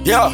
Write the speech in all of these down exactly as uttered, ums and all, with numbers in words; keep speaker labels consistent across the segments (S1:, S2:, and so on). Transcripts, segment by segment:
S1: Yeah.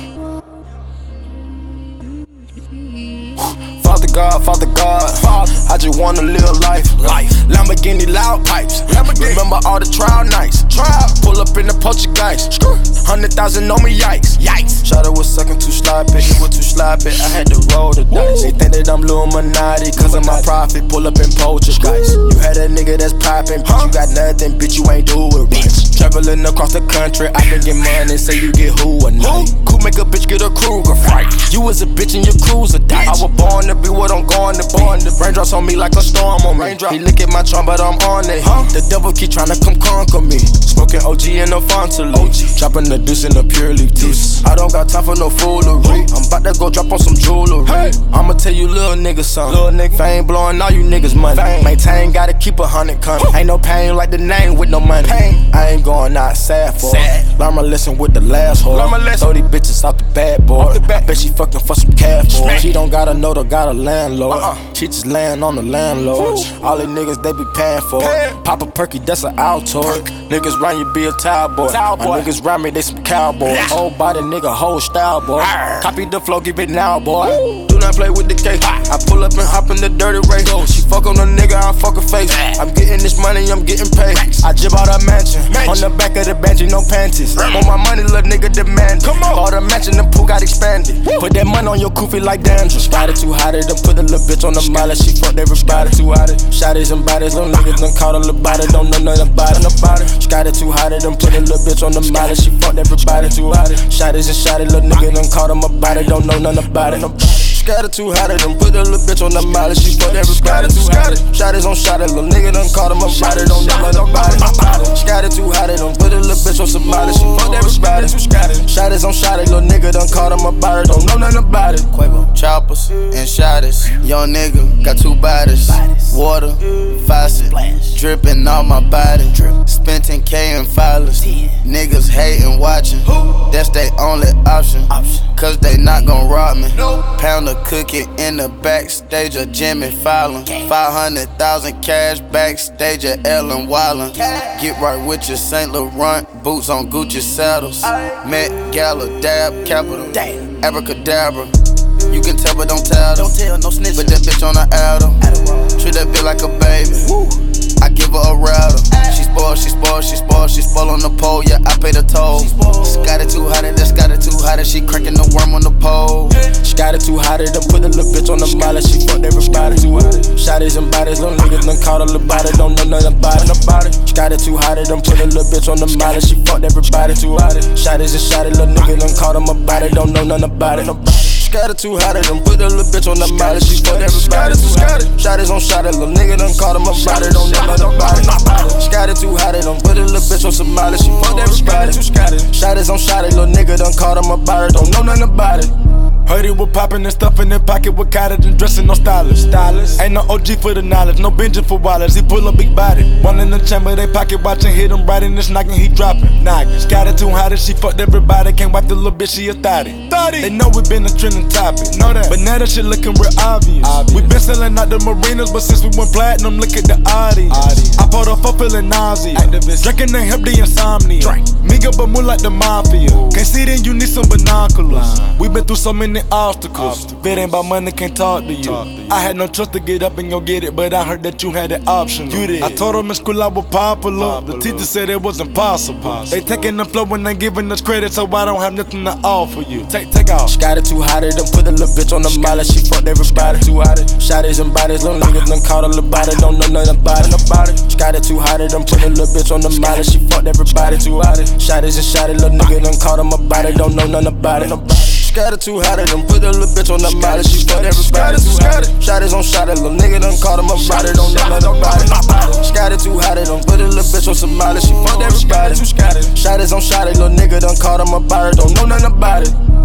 S1: Father God, Father God, Father. I just wanna live life. Life. Lamborghini loud pipes. Lamborghini. Remember all the trial nights. Trial. Pull up in the Portuguese. Hundred thousand on me, yikes. Yikes. Shawty was sucking too sloppy. It was too sloppy. I had to roll the dice. They think that I'm Illuminati cause of my profit. Pull up in Portuguese. You had a nigga that's poppin', bitch. You got nothing, bitch. You ain't do it right. Traveling across the country. I can get money, say you get who or not. Cool make a bitch get a Kruger fight. You was a bitch and your cruiser died. I was born to be what I'm going to be. The raindrops on me like a storm on me. He look at my charm, but I'm on it. Huh? The devil keep tryna come conquer me. Smoking O G and a Fontaine. Dropping the deuce in a pure leaf juice. I don't got time for no foolery. I'm about to go drop on some jewelry. Hey. I'ma tell you little niggas something. Little nigga, fame blowing all you niggas money. Fame. Maintain, gotta keep a hundred coming. Ain't no pain like the name with no money. Pain. I ain't going out sad for it. Learn my lesson with the last whore. Throw these bitches off the bad boy. The I bet she fucking for some cash for it. She don't got a note or got a landlord. Uh-uh. She just laying on the landlord. Ooh. All these niggas they be paying for it. Pop a perky, that's an Altoid. Niggas round you be a towel boy. My niggas round me, they some cowboys. Yeah. Whole body nigga, whole style boy. Arr. Copy the flow, give it now boy. Ooh. Do not play with the cake. I pull up and hop in the dirty race. She fuck on a nigga, I fuck her face. I'm getting this money, I'm getting paid. I jib out a mansion. On the back of the bench, no panties. Want my money, little nigga demand. Come on. Bought a mansion, the pool got expanded. Woo. Put that money on your koofy like dandruff. Got it too hot, done put a little bitch on the molly. She fucked everybody too hot. Shotties and bodies, little niggas done caught a little body. Don't know nothing about it. She got it too hot, done put a little bitch on the molly. She fucked everybody too hot. Shotties and shotties, little nigga done caught him about it. Don't know nothing about it. Got it too hot, done put a little bitch on the molly. She fucked everybody too hot. Shotties on shotties, little nigga done caught him about it. Don't know nothing about it. She got it too hot, done put a little bitch on some molly. She fucked everybody. Shotties on shotties, little nigga done caught him about it. Don't know nothing about it. Quavo. Choppers and shotties. Young nigga got two bodies. Water, faucet, dripping on my body. Spent ten K in filers. Niggas hating, watching. That's they only option. Cause they not gon' rob me. Pound of cookie in the backstage of Jimmy Fallon. Five hundred thousand cash backstage at Ellen Wildin. Get right with your Saint Laurent boots on Gucci saddles. Met Gala, dab, capital, abracadabra. You can tell but don't tell them. Don't tell, no snitch. Put that bitch on the Adderall. Treat that bitch like a baby. Woo. I give her a rattle. She spoiled, she spoiled, she spoiled, she spoiled on the pole. Yeah, I pay the toll. She got it too hot, that's got it too hot. She cranking the worm on the pole. She got it too hot, done put a little bitch on the molly. She fucked everybody too hot. Shotties and bodies, little niggas done caught a little body. Don't know nothing about it. She got it too hot, done put a little bitch on the molly. She fucked everybody too hot. Shotties and shotties, little niggas done caught him about it. Don't know nothing about it. Got it too hot, done put a little bitch on the molly. She fucked everybody too hot. Shotties on shotties, little nigga done caught him about it. Don't know nothing about it. She got it too hot, done put a little bitch on some molly. She fucked everybody. Shotties on shotties, little nigga done caught him about it. Don't know nothing about it. Heard he was poppin' and stuffin' in pocket with cottage and dressin' no stylist. Stylist. Ain't no O G for the knowledge, no Benji for wallets. He pull a big body. One in the chamber, they pocket watchin', hit him right in this knockin', he droppin'. Knockin'. Got it too hot, she fucked everybody. Can't wipe the little bitch, she a thotty. They know we been a trending topic. Know that. But now that shit looking real obvious. obvious. We been sellin' out the marinas, but since we went platinum, look at the audience. audience. I pulled off up feelin' nauseous. Activist. Drinking the hip, the insomnia. Drink. Miga but more like the mafia. Ooh. Can't see then you need some binoculars. Uh. We been through so many obstacles. If it ain't about money, can't talk to you. talk to you. I had no trust to get up and go get it, but I heard that you had an option. You did. I told them in school I was popular. popular. The teacher said it wasn't possible. possible. They taking the flow and they giving us credit, so I don't have nothing to offer you. Take, take off. She got it too hot, done put a little bitch on the molly. She fucked everybody too hot. Shotties and bodies, little niggas done caught a little body. Don't know nothing about it. She got it too hot, done put a little bitch on the molly. She fucked everybody too hot. Shotties and shotties, little nigga done caught him about it. Don't know nothing about it. She got it too hot, done put a little bitch on the molly. She fucked everybody too hot. Shotties on shotties, little nigga done caught him about it. Don't know nothing about it. She got it too hot, done put a little bitch on some molly. She fucked everybody. Shotties on shotties, little nigga done caught him about it. Don't know nothing about it.